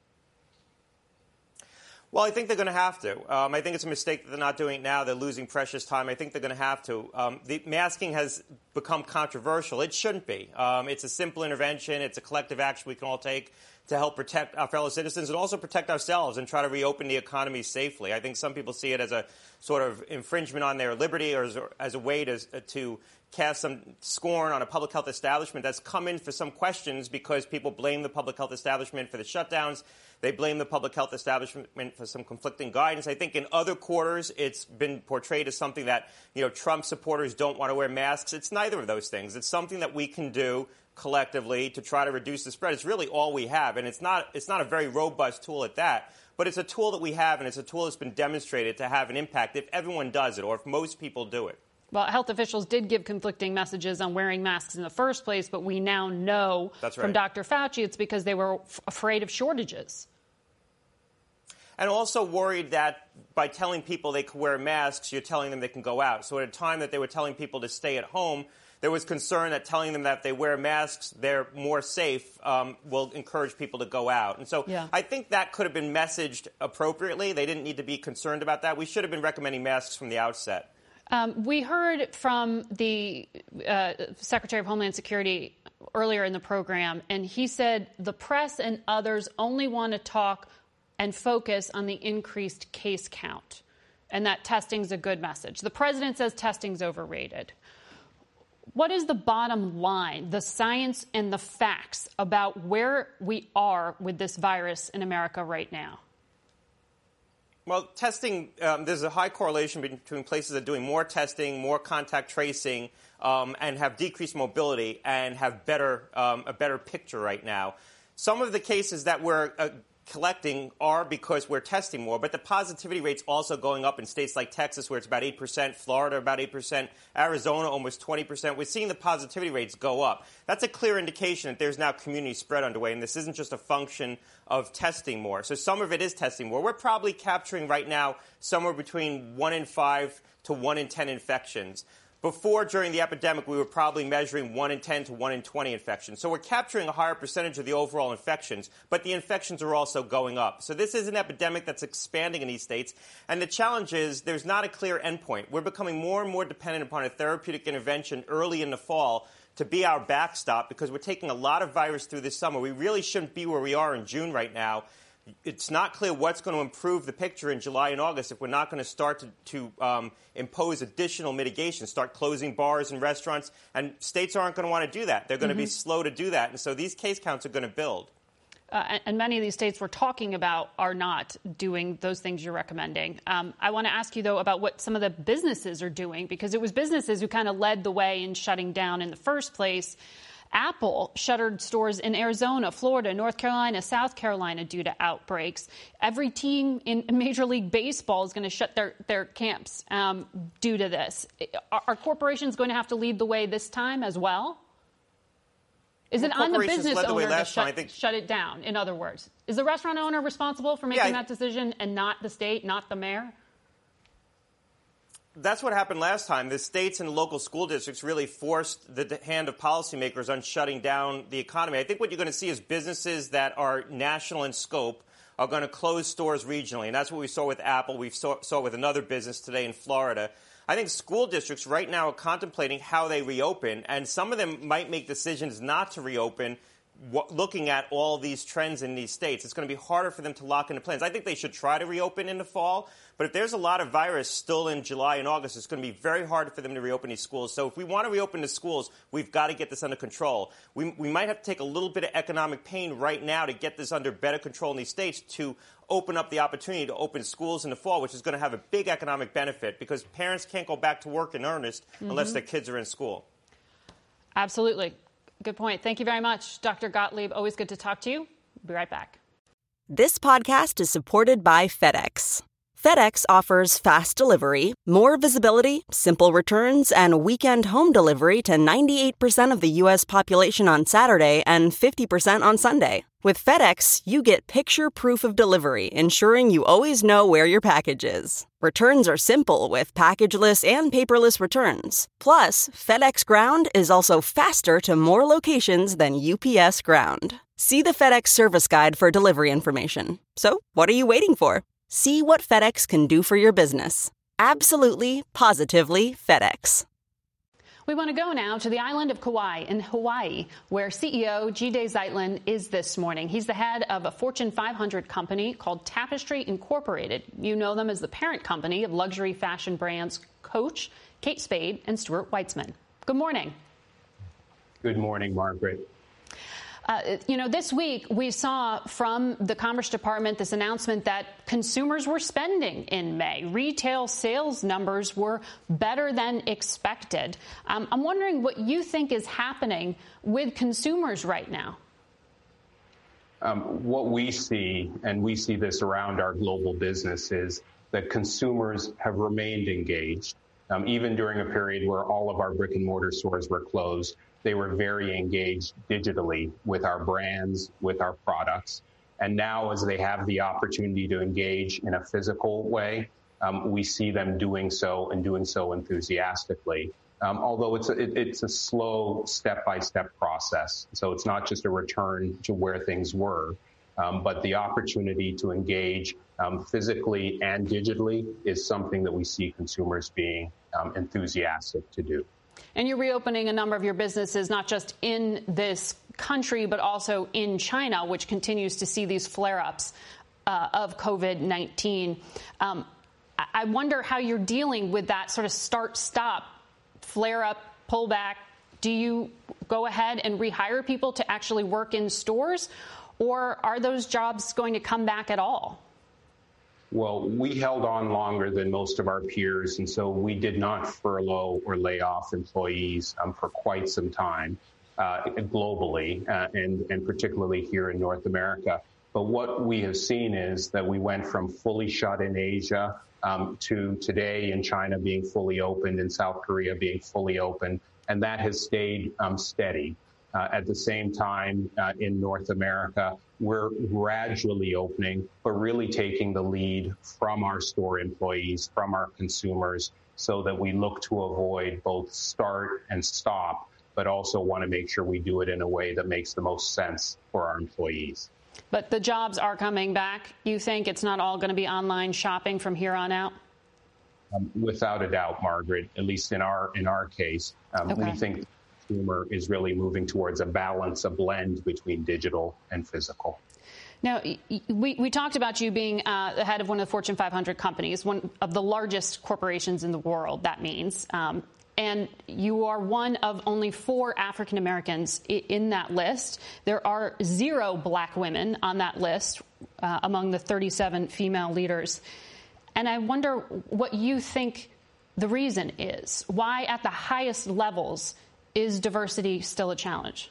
Well, I think they're going to have to. Um, I think it's a mistake that they're not doing it now. They're losing precious time. I think they're going to have to. Um, the masking has become controversial. It shouldn't be. Um, it's a simple intervention. It's a collective action we can all take to help protect our fellow citizens and also protect ourselves and try to reopen the economy safely. I think some people see it as a sort of infringement on their liberty or as, as a way to, to cast some scorn on a public health establishment that's come in for some questions because people blame the public health establishment for the shutdowns. They blame the public health establishment for some conflicting guidance. I think in other quarters, it's been portrayed as something that, you know, Trump supporters don't want to wear masks. It's neither of those things. It's something that we can do collectively to try to reduce the spread. It's really all we have. And it's not it's not a very robust tool at that. But it's a tool that we have, and it's a tool that's been demonstrated to have an impact if everyone does it or if most people do it. Well, health officials did give conflicting messages on wearing masks in the first place, but we now know That's right. from Doctor Fauci it's because they were f- afraid of shortages. And also worried that by telling people they can wear masks, you're telling them they can go out. So at a time that they were telling people to stay at home, there was concern that telling them that if they wear masks, they're more safe, um, will encourage people to go out. And so yeah. I think that could have been messaged appropriately. They didn't need to be concerned about that. We should have been recommending masks from the outset. Um, we heard from the uh, Secretary of Homeland Security earlier in the program, and he said the press and others only want to talk and focus on the increased case count, and that testing's a good message. The president says testing's overrated. What is the bottom line, the science and the facts about where we are with this virus in America right now? Well, testing, um, there's a high correlation between places that are doing more testing, more contact tracing, um, and have decreased mobility and have better um, a better picture right now. Some of the cases that we're uh, collecting are because we're testing more, but the positivity rate's also going up in states like Texas, where it's about eight percent, Florida about eight percent, Arizona almost twenty percent. We're seeing the positivity rates go up. That's a clear indication that there's now community spread underway, and this isn't just a function of testing more. So some of it is testing more. We're probably capturing right now somewhere between one in five to one in ten infections. Before, during the epidemic, we were probably measuring one in ten to one in twenty infections. So we're capturing a higher percentage of the overall infections, but the infections are also going up. So this is an epidemic that's expanding in these states. And the challenge is there's not a clear endpoint. We're becoming more and more dependent upon a therapeutic intervention early in the fall to be our backstop because we're taking a lot of virus through this summer. We really shouldn't be where we are in June right now. It's not clear what's going to improve the picture in July and August if we're not going to start to, to um, impose additional mitigation, start closing bars and restaurants. And states aren't going to want to do that. They're going mm-hmm. to be slow to do that. And so these case counts are going to build. Uh, and many of these states we're talking about are not doing those things you're recommending. Um, I want to ask you, though, about what some of the businesses are doing, because it was businesses who kind of led the way in shutting down in the first place. Apple shuttered stores in Arizona, Florida, North Carolina, South Carolina due to outbreaks. Every team in Major League Baseball is going to shut their, their camps um, due to this. Are, are corporations going to have to lead the way this time as well? Is well, it on the business the owner to shut, think... shut it down, in other words? Is the restaurant owner responsible for making yeah, I... that decision and not the state, not the mayor? That's what happened last time. The states and local school districts really forced the hand of policymakers on shutting down the economy. I think what you're going to see is businesses that are national in scope are going to close stores regionally. And that's what we saw with Apple. We saw, saw with another business today in Florida. I think school districts right now are contemplating how they reopen. And some of them might make decisions not to reopen looking at all these trends in these states. It's going to be harder for them to lock into plans. I think they should try to reopen in the fall. But if there's a lot of virus still in July and August, it's going to be very hard for them to reopen these schools. So if we want to reopen the schools, we've got to get this under control. We, we might have to take a little bit of economic pain right now to get this under better control in these states to open up the opportunity to open schools in the fall, which is going to have a big economic benefit because parents can't go back to work in earnest mm-hmm. unless their kids are in school. Absolutely. Good point. Thank you very much, Doctor Gottlieb. Always good to talk to you. Be right back. This podcast is supported by FedEx. FedEx offers fast delivery, more visibility, simple returns, and weekend home delivery to ninety-eight percent of the U S population on Saturday and fifty percent on Sunday. With FedEx, you get picture proof of delivery, ensuring you always know where your package is. Returns are simple with packageless and paperless returns. Plus, FedEx Ground is also faster to more locations than U P S Ground. See the FedEx service guide for delivery information. So, what are you waiting for? See what FedEx can do for your business. Absolutely, positively FedEx. We want to go now to the island of Kauai in Hawaii, where C E O Jide Zeitlin is this morning. He's the head of a Fortune five hundred company called Tapestry Incorporated. You know them as the parent company of luxury fashion brands Coach, Kate Spade, and Stuart Weitzman. Good morning. Good morning, Margaret. Uh, you know, this week we saw from the Commerce Department this announcement that consumers were spending in May. Retail sales numbers were better than expected. Um, I'm wondering what you think is happening with consumers right now. Um, what we see, and we see this around our global business, is that consumers have remained engaged. Um, even during a period where all of our brick and mortar stores were closed, they were very engaged digitally with our brands, with our products. And now as they have the opportunity to engage in a physical way, um, we see them doing so and doing so enthusiastically. Um, although it's a, it, it's a slow step-by-step process. So it's not just a return to where things were, um, but the opportunity to engage um, physically and digitally is something that we see consumers being um, enthusiastic to do. And you're reopening a number of your businesses, not just in this country, but also in China, which continues to see these flare-ups uh, of COVID nineteen. Um, I wonder how you're dealing with that sort of start-stop, flare-up, pullback. Do you go ahead and rehire people to actually work in stores, or are those jobs going to come back at all? Well, we held on longer than most of our peers, and so we did not furlough or lay off employees um, for quite some time uh, globally, uh, and, and particularly here in North America. But what we have seen is that we went from fully shut in Asia um, to today in China being fully opened, in South Korea being fully open, and that has stayed um, steady. Uh, at the same time, uh, in North America, we're gradually opening, but really taking the lead from our store employees, from our consumers, so that we look to avoid both start and stop, but also want to make sure we do it in a way that makes the most sense for our employees. But the jobs are coming back. You think it's not all going to be online shopping from here on out? Um, without a doubt, Margaret, at least in our in our case, um, okay. we think consumer is really moving towards a balance, a blend between digital and physical. Now, we, we talked about you being uh, the head of one of the Fortune five hundred companies, one of the largest corporations in the world, that means. Um, and you are one of only four African Americans in that list. There are zero black women on that list uh, among the thirty-seven female leaders. And I wonder what you think the reason is. Why at the highest levels is diversity still a challenge?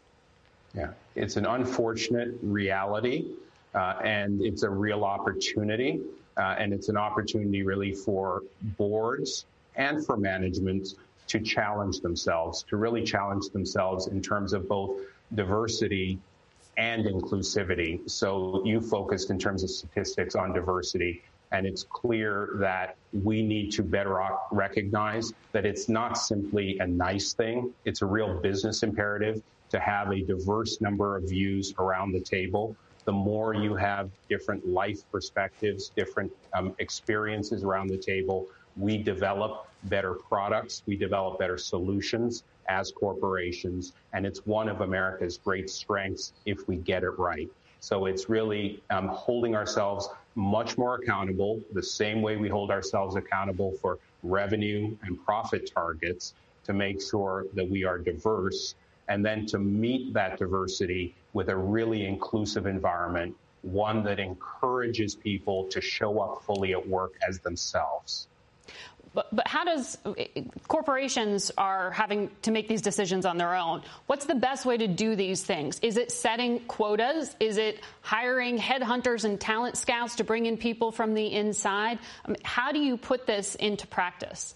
Yeah, it's an unfortunate reality, uh, and it's a real opportunity. Uh, and it's an opportunity really for boards and for management to challenge themselves, to really challenge themselves in terms of both diversity and inclusivity. So you focused in terms of statistics on diversity. And it's clear that we need to better recognize that it's not simply a nice thing. It's a real business imperative to have a diverse number of views around the table. The more you have different life perspectives, different um, experiences around the table, we develop better products, we develop better solutions as corporations, and it's one of America's great strengths if we get it right. So it's really um, holding ourselves much more accountable, the same way we hold ourselves accountable for revenue and profit targets, to make sure that we are diverse, and then to meet that diversity with a really inclusive environment, one that encourages people to show up fully at work as themselves. But, but how does corporations are having to make these decisions on their own? What's the best way to do these things? Is it setting quotas? Is it hiring headhunters and talent scouts to bring in people from the inside? I mean, how do you put this into practice?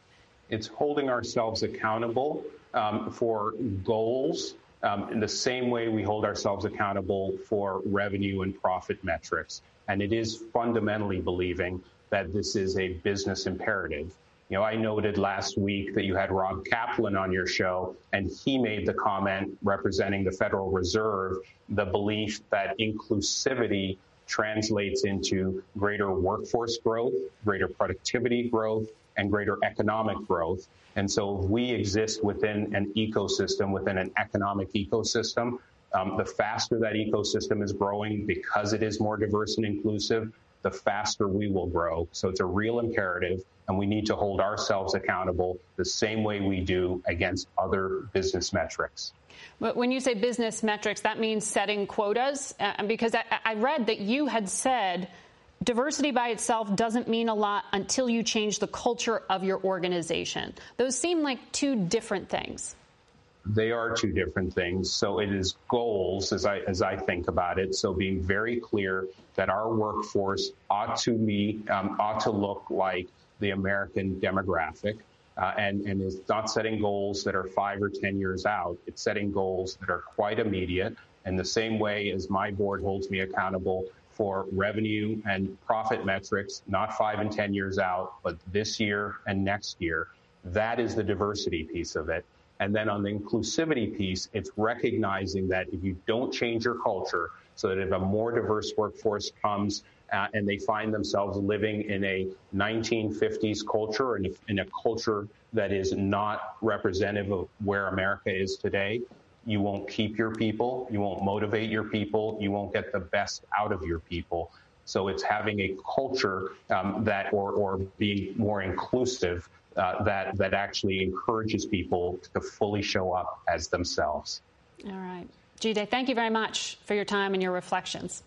It's holding ourselves accountable um, for goals um, in the same way we hold ourselves accountable for revenue and profit metrics. And it is fundamentally believing that this is a business imperative. You know, I noted last week that you had Rob Kaplan on your show, and he made the comment representing the Federal Reserve, the belief that inclusivity translates into greater workforce growth, greater productivity growth, and greater economic growth. And so if we exist within an ecosystem, within an economic ecosystem, um, the faster that ecosystem is growing because it is more diverse and inclusive, the faster we will grow. So it's a real imperative, and we need to hold ourselves accountable the same way we do against other business metrics. But when you say business metrics, that means setting quotas? Uh, because I, I read that you had said diversity by itself doesn't mean a lot until you change the culture of your organization. Those seem like two different things. They are two different things. So it is goals, as I as I think about it. So being very clear that our workforce ought to be um, ought to look like the American demographic, uh, and and is not setting goals that are five or ten years out. It's setting goals that are quite immediate. And the same way as my board holds me accountable for revenue and profit metrics, not five and ten years out, but this year and next year. That is the diversity piece of it. And then on the inclusivity piece, it's recognizing that if you don't change your culture so that if a more diverse workforce comes uh, and they find themselves living in a nineteen fifties culture and in a culture that is not representative of where America is today, you won't keep your people, you won't motivate your people, you won't get the best out of your people. So it's having a culture um, that or, or being more inclusive Uh, that that actually encourages people to fully show up as themselves. All right. Jide, thank you very much for your time and your reflections.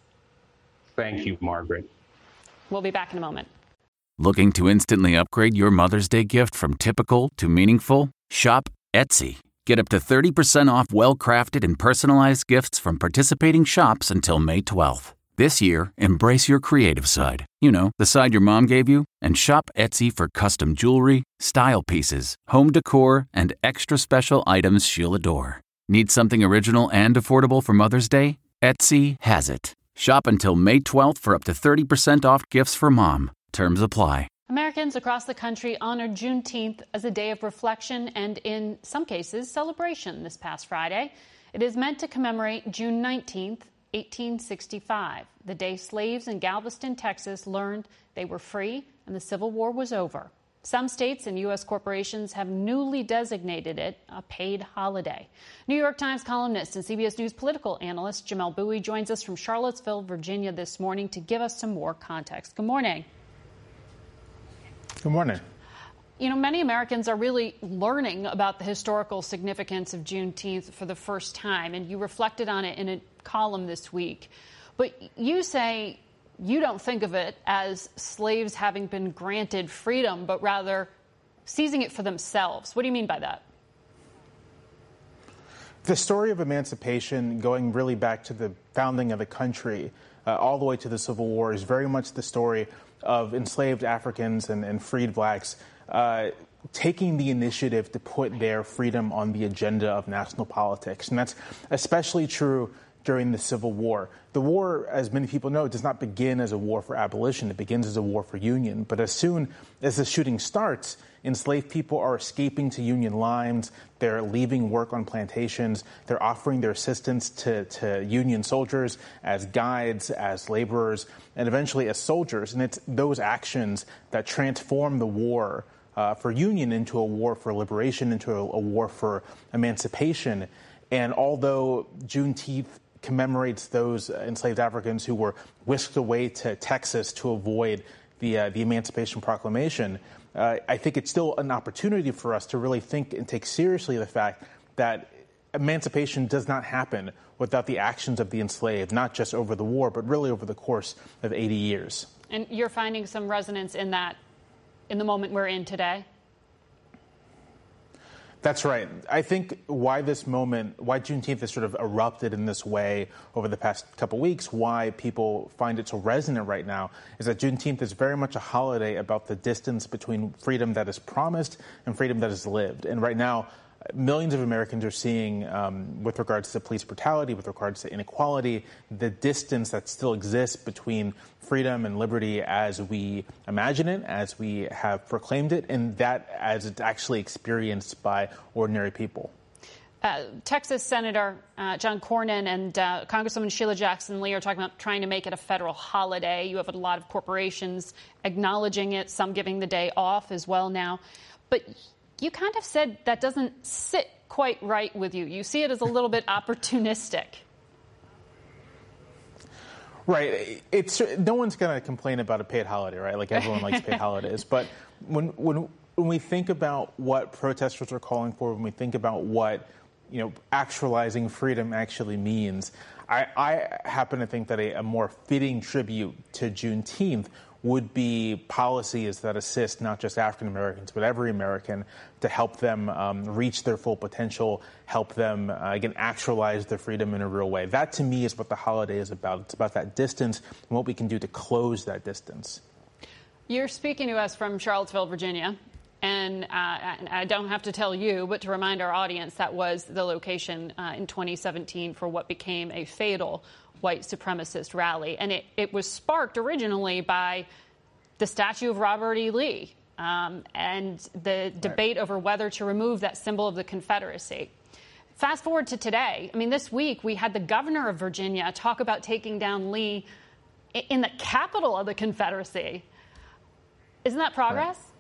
Thank you, Margaret. We'll be back in a moment. Looking to instantly upgrade your Mother's Day gift from typical to meaningful? Shop Etsy. Get up to thirty percent off well-crafted and personalized gifts from participating shops until May twelfth. This year, embrace your creative side. You know, the side your mom gave you. And shop Etsy for custom jewelry, style pieces, home decor, and extra special items she'll adore. Need something original and affordable for Mother's Day? Etsy has it. Shop until May twelfth for up to thirty percent off gifts for mom. Terms apply. Americans across the country honored Juneteenth as a day of reflection and, in some cases, celebration this past Friday. It is meant to commemorate June nineteenth, eighteen sixty-five, the day slaves in Galveston, Texas learned they were free and the Civil War was over. Some states and U S corporations have newly designated it a paid holiday. New York Times columnist and C B S News political analyst Jamelle Bouie joins us from Charlottesville, Virginia this morning to give us some more context. Good morning. Good morning. You know, many Americans are really learning about the historical significance of Juneteenth for the first time, and you reflected on it in a column this week. But you say you don't think of it as slaves having been granted freedom, but rather seizing it for themselves. What do you mean by that? The story of emancipation, going really back to the founding of the country, uh, all the way to the Civil War, is very much the story of enslaved Africans and, and freed blacks uh, taking the initiative to put their freedom on the agenda of national politics. And that's especially true during the Civil War. The war, as many people know, does not begin as a war for abolition. It begins as a war for union. But as soon as the shooting starts, enslaved people are escaping to Union lines. They're leaving work on plantations. They're offering their assistance to, to Union soldiers as guides, as laborers, and eventually as soldiers. And it's those actions that transform the war uh, for Union into a war for liberation, into a, a war for emancipation. And although Juneteenth commemorates those enslaved Africans who were whisked away to Texas to avoid the uh, the Emancipation Proclamation, uh, I think it's still an opportunity for us to really think and take seriously the fact that emancipation does not happen without the actions of the enslaved, not just over the war, but really over the course of eighty years. And you're finding some resonance in that in the moment we're in today? That's right. I think why this moment, why Juneteenth has sort of erupted in this way over the past couple weeks, why people find it so resonant right now, is that Juneteenth is very much a holiday about the distance between freedom that is promised and freedom that is lived. And right now, millions of Americans are seeing, um, with regards to police brutality, with regards to inequality, the distance that still exists between freedom and liberty as we imagine it, as we have proclaimed it, and that as it's actually experienced by ordinary people. Uh, Texas Senator uh, John Cornyn and uh, Congresswoman Sheila Jackson Lee are talking about trying to make it a federal holiday. You have a lot of corporations acknowledging it, some giving the day off as well now. But you kind of said that doesn't sit quite right with you. You see it as a little bit opportunistic. Right. It's no one's going to complain about a paid holiday, right? Like everyone likes paid holidays. But when when when we think about what protesters are calling for, when we think about what, you know, actualizing freedom actually means, I, I happen to think that a, a more fitting tribute to Juneteenth would be policies that assist not just African Americans, but every American to help them um, reach their full potential, help them, uh, again, actualize their freedom in a real way. That, to me, is what the holiday is about. It's about that distance and what we can do to close that distance. You're speaking to us from Charlottesville, Virginia. And uh, I don't have to tell you, but to remind our audience, that was the location uh, in twenty seventeen for what became a fatal white supremacist rally. And it, it was sparked originally by the statue of Robert E. Lee um, and the debate over whether to remove that symbol of the Confederacy. Fast forward to today. I mean, this week we had the governor of Virginia talk about taking down Lee in the capital of the Confederacy. Isn't that progress? Right.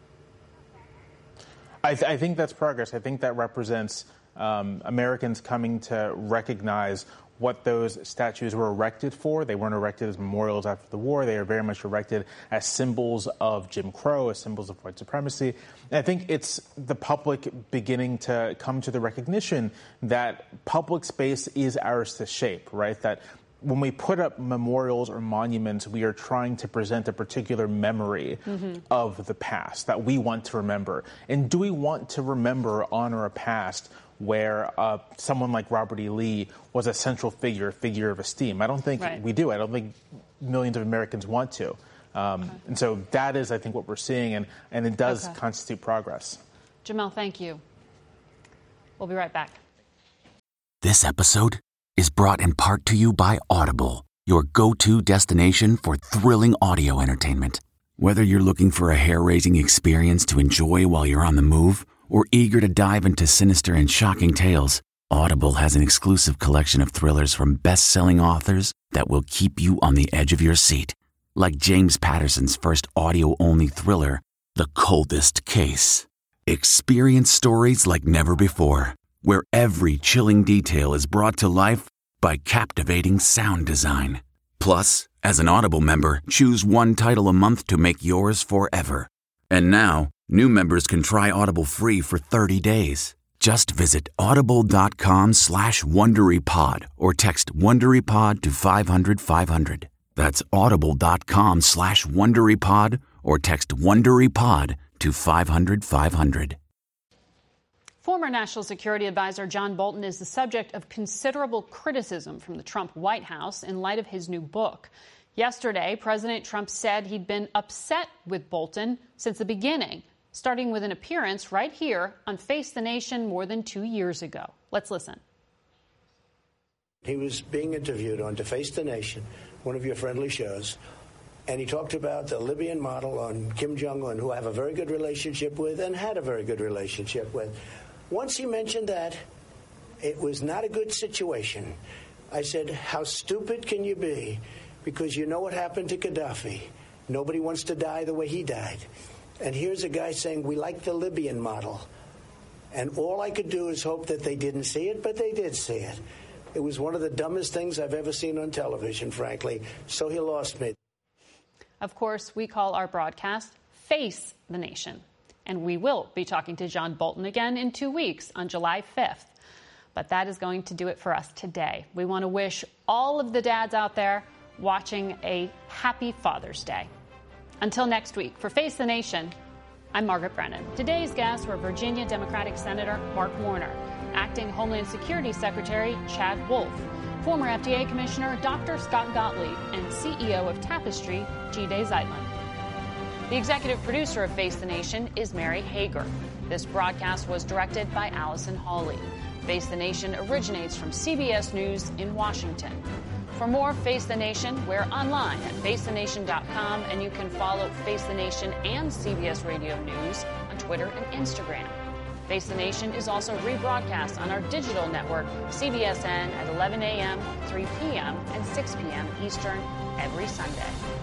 I, th- I think that's progress. I think that represents um, Americans coming to recognize what those statues were erected for. They weren't erected as memorials after the war. They are very much erected as symbols of Jim Crow, as symbols of white supremacy. And I think it's the public beginning to come to the recognition that public space is ours to shape, right? That when we put up memorials or monuments, we are trying to present a particular memory mm-hmm. of the past that we want to remember. And do we want to remember, honor a past where uh, someone like Robert E. Lee was a central figure, figure of esteem. I don't think right. we do. I don't think millions of Americans want to. Um, okay. And so that is, I think, what we're seeing, and, and it does okay. constitute progress. Jamel, thank you. We'll be right back. This episode is brought in part to you by Audible, your go-to destination for thrilling audio entertainment. Whether you're looking for a hair-raising experience to enjoy while you're on the move or eager to dive into sinister and shocking tales, Audible has an exclusive collection of thrillers from best-selling authors that will keep you on the edge of your seat. Like James Patterson's first audio-only thriller, The Coldest Case. Experience stories like never before, where every chilling detail is brought to life by captivating sound design. Plus, as an Audible member, choose one title a month to make yours forever. And now, new members can try Audible free for thirty days. Just visit audible.com slash WonderyPod or text WonderyPod to five hundred five hundred. That's audible.com slash WonderyPod or text WonderyPod to five hundred five hundred. Former National Security Advisor John Bolton is the subject of considerable criticism from the Trump White House in light of his new book. Yesterday, President Trump said he'd been upset with Bolton since the beginning, starting with an appearance right here on Face the Nation more than two years ago. Let's listen. He was being interviewed on To Face the Nation, one of your friendly shows, and he talked about the Libyan model on Kim Jong-un, who I have a very good relationship with and had a very good relationship with. Once he mentioned that, it was not a good situation. I said, how stupid can you be? Because you know what happened to Gaddafi. Nobody wants to die the way he died. And here's a guy saying, we like the Libyan model. And all I could do is hope that they didn't see it, but they did see it. It was one of the dumbest things I've ever seen on television, frankly. So he lost me. Of course, we call our broadcast Face the Nation. And we will be talking to John Bolton again in two weeks on July fifth. But that is going to do it for us today. We want to wish all of the dads out there watching a happy Father's Day. Until next week, for Face the Nation, I'm Margaret Brennan. Today's guests were Virginia Democratic Senator Mark Warner, Acting Homeland Security Secretary Chad Wolf, former F D A Commissioner Doctor Scott Gottlieb, and C E O of Tapestry, Jide Zeitlin. The executive producer of Face the Nation is Mary Hager. This broadcast was directed by Allison Hawley. Face the Nation originates from C B S News in Washington. For more Face the Nation, we're online at face the nation dot com, and you can follow Face the Nation and C B S Radio News on Twitter and Instagram. Face the Nation is also rebroadcast on our digital network, C B S N, at eleven a.m., three p.m., and six p.m. Eastern every Sunday.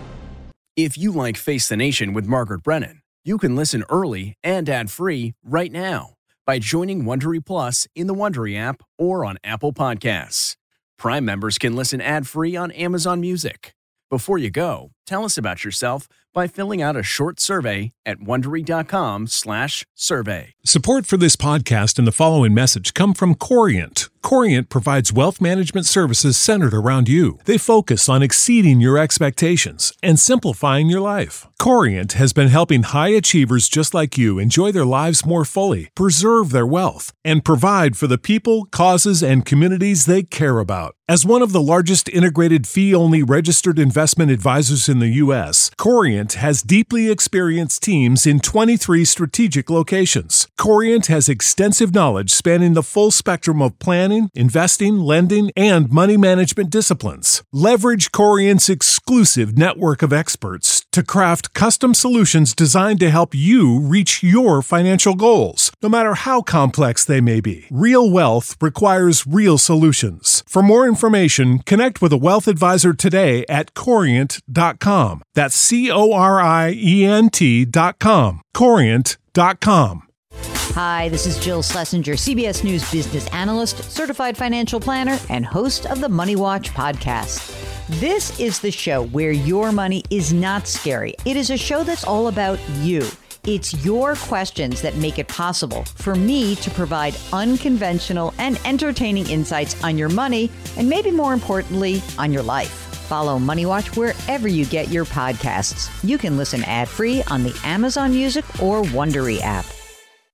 If you like Face the Nation with Margaret Brennan, you can listen early and ad-free right now by joining Wondery Plus in the Wondery app or on Apple Podcasts. Prime members can listen ad-free on Amazon Music. Before you go, tell us about yourself by filling out a short survey at Wondery.com slash survey. Support for this podcast and the following message come from Corient. Corient provides wealth management services centered around you. They focus on exceeding your expectations and simplifying your life. Corient has been helping high achievers just like you enjoy their lives more fully, preserve their wealth, and provide for the people, causes, and communities they care about. As one of the largest integrated fee-only registered investment advisors in the U S, Corient has deeply experienced teams in twenty-three strategic locations. Corient has extensive knowledge spanning the full spectrum of planning, investing, lending, and money management disciplines. Leverage Corient's exclusive network of experts to craft custom solutions designed to help you reach your financial goals, no matter how complex they may be. Real wealth requires real solutions. For more information, connect with a wealth advisor today at corient dot com. That's C O R I E N T dot com. corient dot com. Hi, this is Jill Schlesinger, C B S News business analyst, certified financial planner, and host of the Money Watch podcast. This is the show where your money is not scary. It is a show that's all about you. It's your questions that make it possible for me to provide unconventional and entertaining insights on your money, and maybe more importantly, on your life. Follow Money Watch wherever you get your podcasts. You can listen ad-free on the Amazon Music or Wondery app.